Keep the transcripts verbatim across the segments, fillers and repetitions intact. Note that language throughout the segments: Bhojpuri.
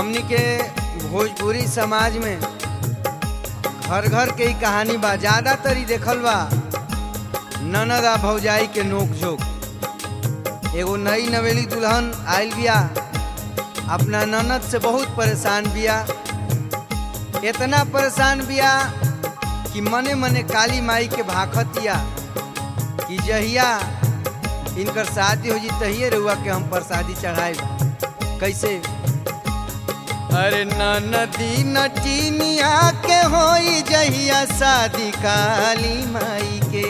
हमनी के भोजपुरी समाज में घर घर के ही कहानी बा, ज्यादातर ही देखल बा ननद आ भौजाई के नोक झोंक। एगो नई नवेली दुल्हन आयल बिया, अपना ननद से बहुत परेशान बिया। इतना परेशान बिया कि मने मने काली माई के भाखतिया कि जहिया इनकर शादी हो जी तहिए रहुआ के हम प्रसादी चढ़ाए। कैसे? अरे ननदी नटीनिया के होई जहिया शादी काली माई के,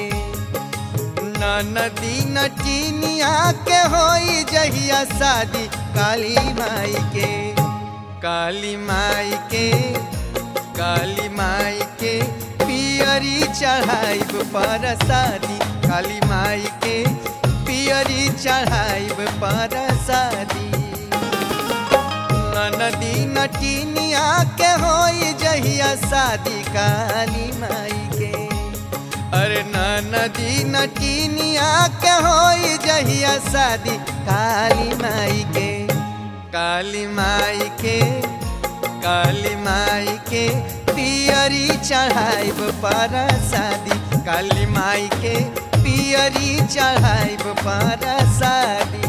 ननदी नटीनिया के होई जहिया शादी काली माई के। काली माई के काली माई के पियरी चढ़ाइब परसादी, काली माई के पियरी चढ़ाइब परसादी। ननदी नटीनिया के होई जहिया शादी काली माई के, अरे ननदी नटीनिया के होई जहिया शादी काली माई के। काली माई के काली माई के पियरी चढ़ाइब परसादी, काली माई के पियरी चढ़ाइब परसादी।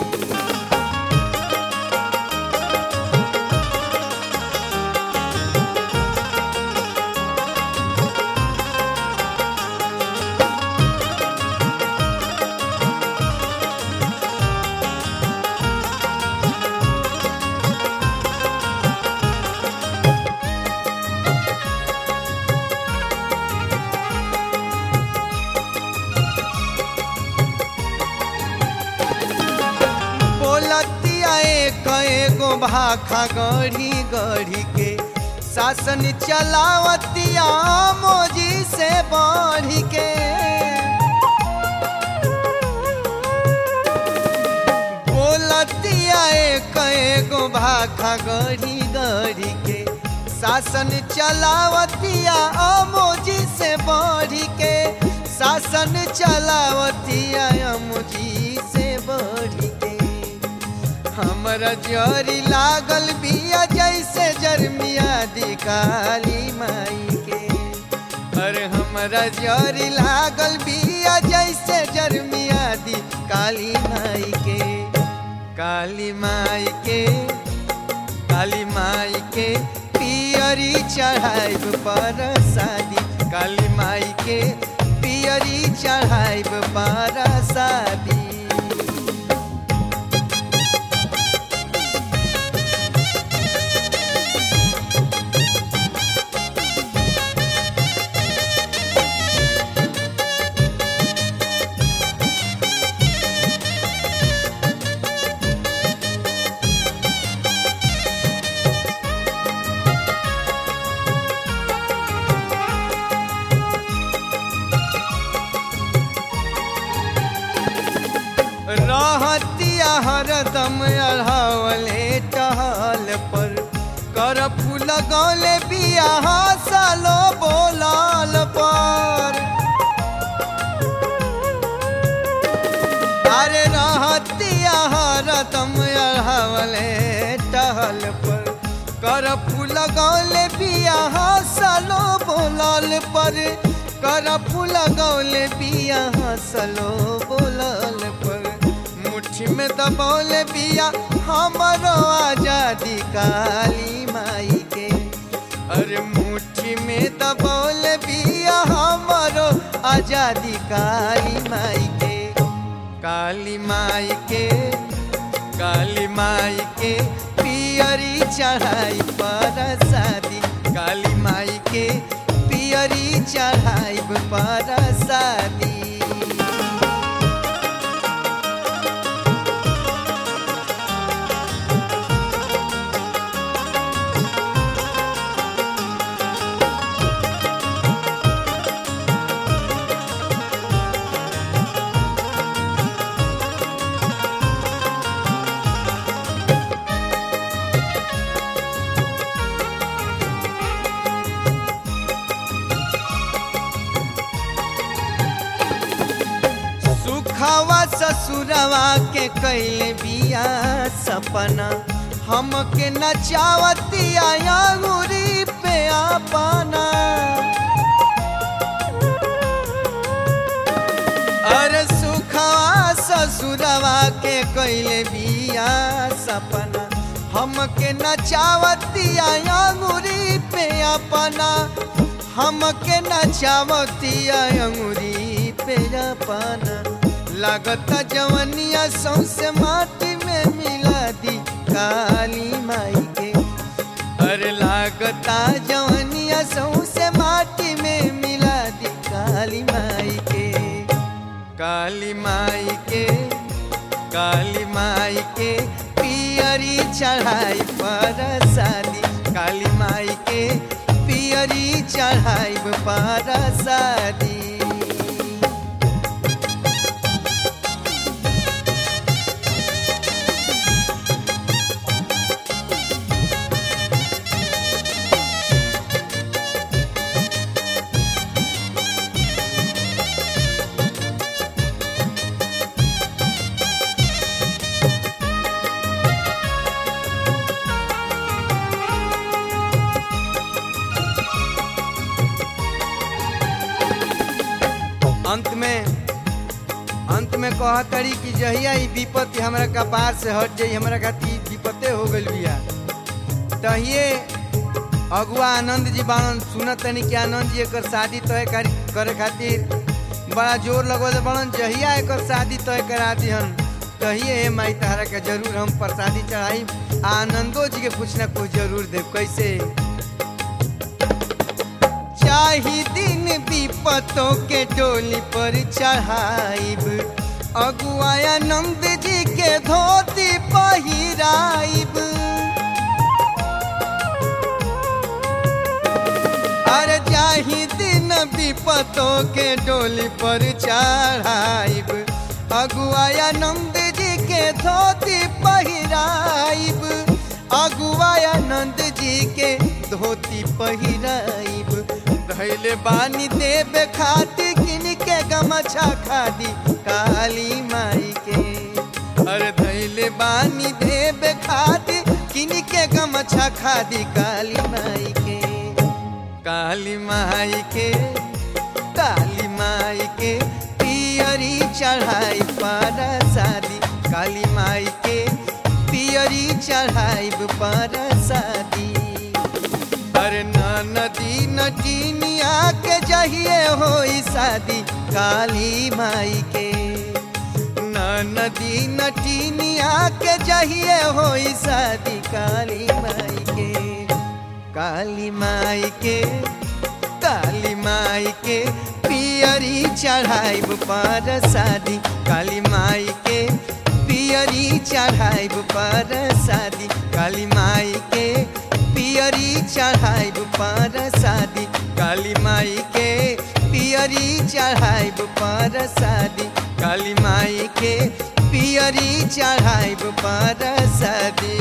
एगो भाखा गढ़ी गढ़ी के शासन चलावतिया मोजी से बढ़ी के। बोलतिया एक एगो भाखा गढ़ी गढ़ी के शासन चलावतिया मोजी से बढ़ी के, शासन चलावतिया मोजी से बढ़ी के। हमरा जरी लागल बिया जैसे जरमिया दी काली माई के, अरे हमरा जरी लागल बिया जैसे जरमिया दी काली माई के। काली माई के काली माई के पियरी चढ़ाइब परसादी, काली माई के पियरी चढ़ाइब परसादी। रहतिया हरदम अढ़ावले टहल पर, कर फूल गौले बिया सालो बोलाल पर। अरे रहतिया हरदम अढ़ावले टहल पर, कर फूल गौले बिया सालो बोलाल पर, कर फूल गौले बिया सालो बोलाल पर। मुट्ठी में दबौल बिया हमरो आजादी काली माई के, अरे मुट्ठी में दबौल बिया हमरो आजादी काली माई के। काली माई के काली माई के पियरी चढ़ाई परसादी, काली माई के पियरी चढ़ाई परसादी। हवा ससुरवा के कैले बिया सपना, हमके नचावतिया अंगूरी पे अपना अरे सुखवा ससुरवा के कैले बिया सपना हमके नचावतिया अंगूरी पे अपना हमके नचावतिया अंगूरी पे अपना लागता जवनिया सौसे माटी में मिला दी काली माई के अरे लागता जवनिया सौसे माटी में मिला दी काली माई के काली माई के काली माई के पियरी चढ़ाई पर शादी काली माई के पियरी चढ़ाई पर शादी अंत में अंत में कह तरी कि जहिया ई विपत्ति हमरा कपार से हट जाई हमरा खातिर विपत्ते हो गइल बिया तहिए अगुआ आनंद जी बाणन सुनत तनी कि आनंद जी एकर शादी तय करे खातिर बड़ा जोर लगवले बाणन जहिया एकर शादी तय करा दिहन तहिए हे माई तहरा के जरूर हम प्रसादी चढ़ाई आनंदो जी के कुछ ना कुछ जरूर दे कैसे चाही दिन विपतों के डोली पर चढ़ाइब अगुआया नंद जी के धोती पहिराइब अरे चाही दिन विपतों के डोली पर चढ़ाइब अगुआया नंद जी के धोती पहिराइब अगुआया नंद जी के धोती पहिराइब धैले बानी देवे खाती किन के गमछा खादी काली माई के अरे धैले बानी देवे खाती किन के गमछा खादी काली माई के काली माई के काली माई के पियरी चढ़ाई पर शादी काली माई के पियरी चढ़ाई पर शादी अरे नदी नटीनिया के जहिए होई शादी काली माई के नदी नटीनिया के जहिए होई शादी काली माई के काली माई के काली माई के पियरी चढ़ाई पर शादी काली माई के पियरी चढ़ाई पर शादी काली माई के पियरी चढ़ाई पर शादी काली माई के पियरी चढ़ाई पर शादी काली माई के पियरी चढ़ाई पर शादी।